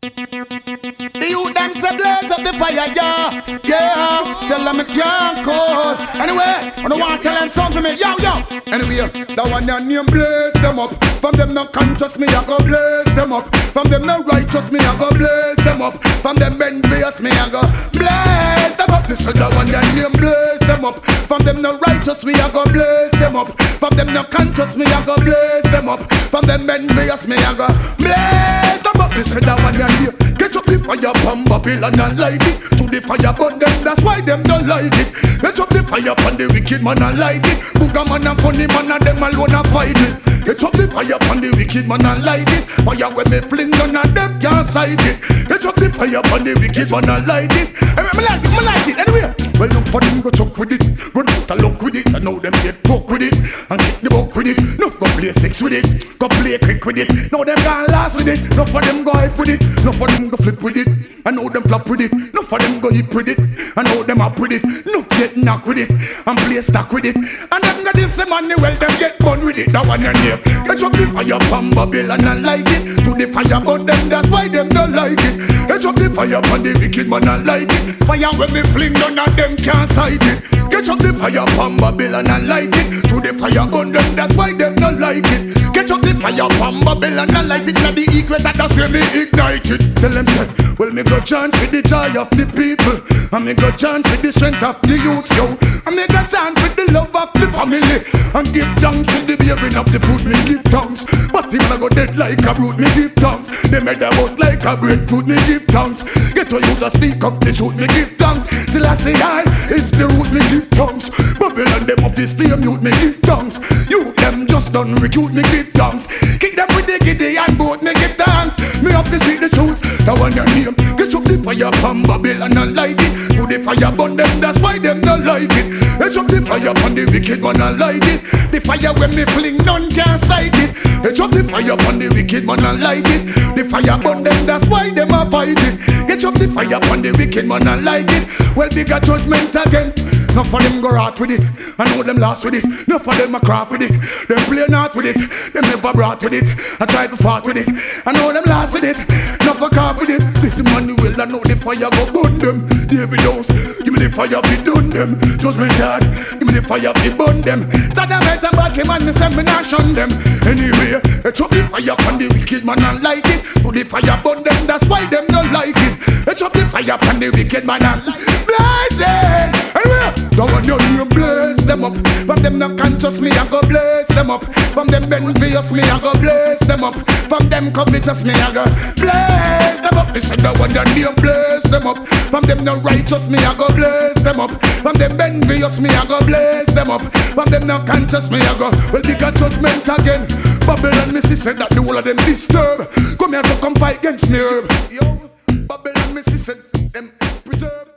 The youth them say blaze up the fire, yeah, yeah. Tell them it can't cold. Anyway, I don't want to tell them something for me, yo, yo. Anyway, that one your name blaze them up. From them not conscious, me I go blaze them up. From them not righteous, me I go blaze them up. From them envious, me I go blaze them up. Listen, that one your name blaze them up. From them not righteous, me I go blaze them up. From them not conscious, me I go blaze them up. From them envious, me I go blaze them up. Listen, that one your name. Get up the fire from Babylon and light it. To the fire burn them, that's why them don't like it. Get up the fire from the wicked man and light it. Booga man and funny man and them alone a fight it. Get up the fire from the wicked man and light it. Fire when me fling none of them can't sight it. Get up the fire from the wicked man and light it. Me like it anyway. Well look for them go chuck with it. Run out a look with it. I know them get fuck with it. And kick the buck with it. No go play sex with it. Go play quick with it. Now them gone last with it. No for them go hype with it. No for them go flip with it. I know them flop with it. No for them go hip with it. I know them up with it. No get knock with it. And play stack with it. And them got this money, well them get bun with it. That one your name. Get up the fire from Babylon and light it. To the fire burn them, that's why them don't like it. Get up the fire from the wicked man and light it. Fire when me fling, none of them can't sight it. Get up the fire from Babylon and light it. To the fire burn them, that's why them don't like it. Get up the fire from Babylon and light it. Now the equator, that's where me ignite it. Tell them say, well me go chant with the joy of the people. And me go chant with the strength of the youth, yo. And me go chant with the love of the family. And give thanks to the bearing of the fruit, me give thanks. But if I go dead like a root, me give thanks. They made a house like a breadfruit, me give thanks. Get to you to speak up the truth, me give thanks. Till I say I is the root, me give thanks. Babylon them of this same youth, me give thanks. You them just done recruit, me give thanks. Kick them with the giddy and boat, me give thanks. Me have to speak the truth, that one your name. Get up the fire from Babylon and light it. To the fire burn them, that's why them don't like it. Get up the fire from the wicked one and light it. The fire when me fling, none can sight it. Get up the fire from the wicked man and light it. The fire burn them, that's why them a fight it. Get up the fire from the wicked man and light it. Well, bigger judgment again. Enough of them go out with it. I know them lost with it. Enough of them a craft with it. Them play not with it. Them never brought with it. I try to fight with it. I know them lost with it. Enough a craft with it. This money will I know the fire go burn them. David House, give me the fire fi done them. Judgment God, give me the fire fi burn them. Tadamate and bad him and me say me not shun them. Anyway, let's up the fire from the wicked man and light it. To the fire burn them, that's why them don't like it. Let's up the fire from the wicked man and light it. Blaze it! Anyway, don't want your name blaze them up. From them not conscious, me I go blaze them up. From them envious, me I go blaze them up. From them covetous, me I go blaze them up. Listen, don't want your name blaze them up. From them not righteous, me I go blaze them up. From them envious, me I go blaze them up. From them not conscious, me I go. Well, bigger judgment again. Babylon, me see said that the whole of them disturb. Come here to come fight against me. Yo, Babylon, me see said them preserve.